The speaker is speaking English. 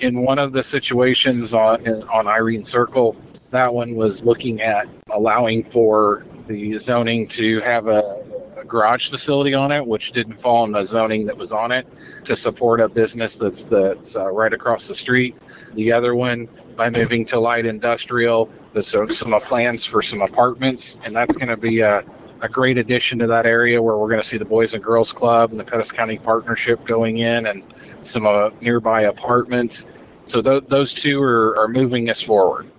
in one of the situations on Irene Circle, that one was looking at allowing for the zoning to have a garage facility on it, which didn't fall in the zoning that was on it, to support a business that's right across the street. The other one, by moving to light industrial, there's some plans for some apartments, and that's going to be a great addition to that area, where we're going to see the Boys and Girls Club and the Pettis County Partnership going in, and some nearby apartments. So those two are moving us forward.